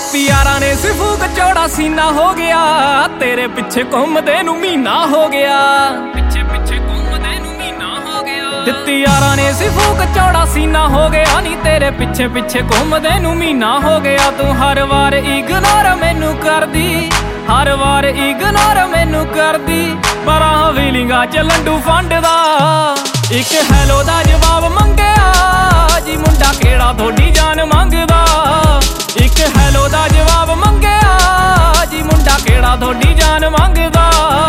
ਦਿੱਤੀ ਯਾਰਾਂ ਨੇ ਸਿਫੂਕ ਚੌੜਾ ਸੀਨਾ ਹੋ ਗਿਆ, ਤੇਰੇ ਪਿੱਛੇ ਘੁੰਮਦੇ ਨੂੰ ਮਹੀਨਾ ਹੋ ਗਿਆ, ਪਿੱਛੇ ਘੁੰਮਦੇ ਨੂੰ ਮਹੀਨਾ ਹੋ ਗਿਆ। ਦਿੱਤੀ ਯਾਰਾਂ ਨੇ ਸਿਫੂਕ ਚੌੜਾ ਸੀਨਾ ਹੋ ਗਿਆ, ਨੀ ਤੇਰੇ ਪਿੱਛੇ ਘੁੰਮਦੇ ਨੂੰ ਮਹੀਨਾ ਹੋ ਗਿਆ। ਤੂੰ ਹਰ ਵਾਰ ਇਗਨੋਰ ਮੈਨੂੰ ਕਰਦੀ, ਹਰ ਵਾਰ ਇਗਨੋਰ ਮੈਨੂੰ ਕਰਦੀ, ਪਰ ਆਹ ਫੀਲਿੰਗਾਂ ਚ ਲੰਡੂ ਫੰਡਦਾ। ਇੱਕ ਹੈਲੋ ਦਾ ਜਵਾਬ ਮੰਗਿਆ ਜੀ, ਮੁੰਡਾ ਕਿਹੜਾ ਤੁਹਾਡੀ ਜਾਨ ਮੰਗਦਾ। ਇੱਕ ਹੈਲੋ ਦਾ ਜਵਾਬ ਮੰਗਿਆ ਜੀ, ਮੁੰਡਾ ਕਿਹੜਾ ਤੁਹਾਡੀ ਜਾਨ ਮੰਗਦਾ।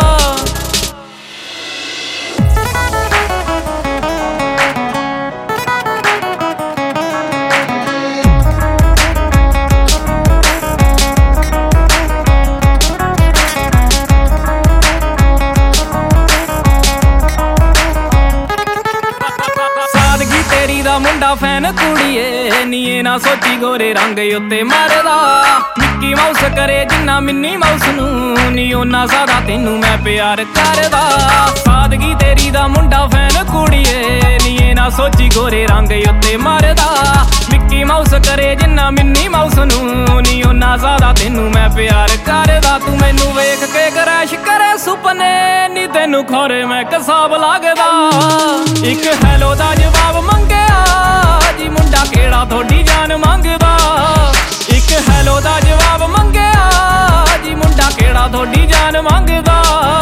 ਦਾ ਮੁੰਡਾ ਫੈਨ ਕੁੜੀਏ, ਨੀ ਇਹ ਨਾ ਸੋਚੀ ਗੋਰੇ ਰੰਗ ਉੱਤੇ ਮਰਦਾ। ਮਿੱਕੀ ਮਾਊਸ ਕਰੇ ਜਿੰਨਾ ਮਿੰਨੀ ਮਾਊਸ ਨੂੰ, ਨੀ ਓਨਾ ਜ਼ਿਆਦਾ ਤੈਨੂੰ ਮੈਂ ਪਿਆਰ ਕਰਦਾ। ਸਾਦਗੀ ਤੇਰੀ ਦਾ ਮੁੰਡਾ ਫੈਨ ਕੁੜੀਏ, ਨੀ ਇਹ ਨਾ ਸੋਚੀ ਗੋਰੇ ਰੰਗ ਉੱਤੇ ਮਰਦਾ। ਮਿੱਕੀ ਮਾਊਸ ਕਰੇ ਜਿੰਨਾ ਮਿੰਨੀ ਮਾਊਸ ਨੂੰ, ਨੀ ਓਨਾ ਜ਼ਿਆਦਾ ਤੈਨੂੰ ਮੈਂ ਪਿਆਰ ਕਰਦਾ। ਤੂੰ ਮੈਨੂੰ ਵੇਖ ਕੇ ਕਰੈਸ਼ ਕਰੇ ਸੁਪਨੇ, ਨੀ ਤੈਨੂੰ ਖੋਰੇ ਮੈਂ ਕਸਾਬ ਲੱਗਦਾ। ਇੱਕ ਹੈਲੋ ਦਾ ਜਵਾਬ ਮੰਗਿਆ ਜੀ, ਮੁੰਡਾ ਕਿਹੜਾ ਤੁਹਾਡੀ ਜਾਨ ਮੰਗਦਾ। ਇੱਕ ਹੈਲੋ ਦਾ ਜਵਾਬ ਮੰਗਿਆ ਜੀ, ਮੁੰਡਾ ਕਿਹੜਾ ਤੁਹਾਡੀ ਜਾਨ ਮੰਗਦਾ।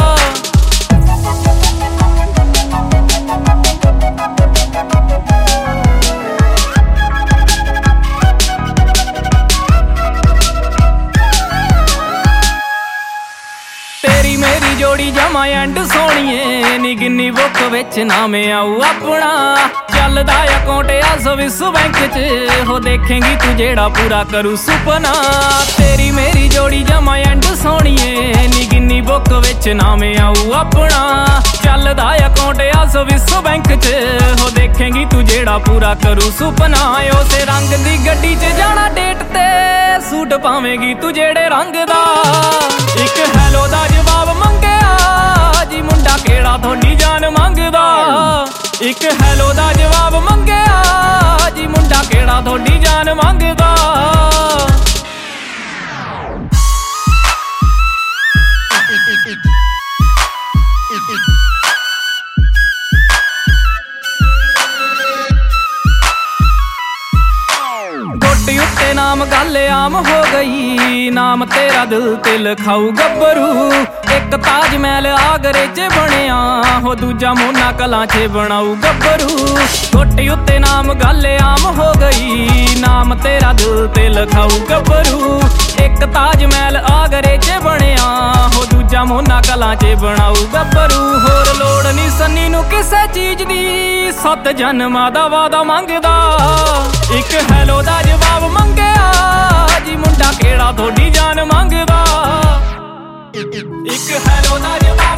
ਤੇਰੀ ਮੇਰੀ ਜੋੜੀ ਜਮਾ ਐਂਡ ਸੋਹਣੀਏ, ਨੀ ਗਿੰਨੀ ਬੁੱਕ ਵਿੱਚ ਨਾਮ ਆਊ ਆਪਣਾ। ਚੱਲਦਾ ਅਕਾਊਂਟ ਆ ਸਵਿਸ ਬੈਂਕ ਚ, ਹੋ ਦੇਖੇਂਗੀ ਤੂੰ ਜਿਹੜਾ ਪੂਰਾ ਕਰੂ ਸੁਪਨਾ। ਤੇਰੀ ਮੇਰੀ ਜੋੜੀ ਜਮਾ ਐਂਡ ਸੋਹਣੀਏ, ਨੀ ਗਿੰਨੀ ਬੁੱਕ ਵਿੱਚ ਨਾਮ ਆਊ ਆਪਣਾ। ਚੱਲਦਾ ਅਕਾਊਂਟ ਆ ਸਵਿਸ ਬੈਂਕ ਚ, ਹੋ ਦੇਖੇਂਗੀ ਤੂੰ ਜਿਹੜਾ ਪੂਰਾ ਕਰੂ ਸੁਪਨਾ। ਉਸੇ ਰੰਗ ਦੀ ਗੱਡੀ ਚ ਜਾਣਾ ਡੇਟ ਤੇ, ਸੂਟ ਪਾਵੇਂਗੀ ਤੂੰ ਜਿਹੜੇ ਰੰਗ ਦਾ। ਇੱਕ ਹੈਲੋ ਦਾ ਜਵਾਬ ਮੰਗਿਆ ਜੀ, ਮੁੰਡਾ ਕਿਹੜਾ ਤੁਹਾਡੀ ਜਾਨ ਮੰਗਦਾ। ਇੱਕ ਹੈਲੋ ਦਾ ਜਵਾਬ ਮੰਗਿਆ ਜੀ, ਮੁੰਡਾ ਕਿਹੜਾ ਤੁਹਾਡੀ ਜਾਨ ਮੰਗਦਾ। ਗੋਟੀ ਉੱਤੇ ਨਾਮ ਗੱਲ ਆਮ ਹੋ ਗਈ, ਨਾਮ ਤੇਰਾ ਦਿਲ ਤੇ ਲਿਖਾਊ ਗੱਭਰੂ। ਇੱਕ ਤਾਜ ਮਹਿਲ ਆਗਰੇ ਚ ਬਣਿਆ, ਹੋ ਦੂਜਾ ਮੋਨਾ ਕਲਾਂ ਚ ਬਣਾਊ ਗੱਭਰੂ। ਗੋਟੀ ਉੱਤੇ ਨਾਮ ਗੱਲ ਆਮ ਹੋ ਗਈ, ਨਾਮ ਤੇਰਾ ਦਿਲ ਤੇ ਲਿਖਾਊ ਗੱਭਰੂ। ਇੱਕ ਤਾਜ ਮਹਿਲ ਆਗਰੇ ਚ ਬਣਿਆ, ਹੋ ਦੂਜਾ ਮੋਨਾ ਕਲਾਂ ਚ ਬਣਾਊ ਗੱਭਰੂ। ਹੋਰ ਲੋੜ ਨੀ ਸੰਨੀ ਨੂੰ ਕਿਸੇ ਚੀਜ਼ ਦੀ, 7 ਜਨਮਾਂ ਦਾ ਵਾਦਾ ਮੰਗਦਾ। ਇੱਕ ਹੈਲੋ ਦਾ ਜਵਾਬ ਮੰਗਿਆ ਜੀ, ਮੁੰਡਾ ਕਿਹੜਾ ਤੁਹਾਡੀ ਜਾਨ ਮੰਗਦਾ। ਇੱਕ ਹੈਲੋ ਦਾ ਜਵਾਬ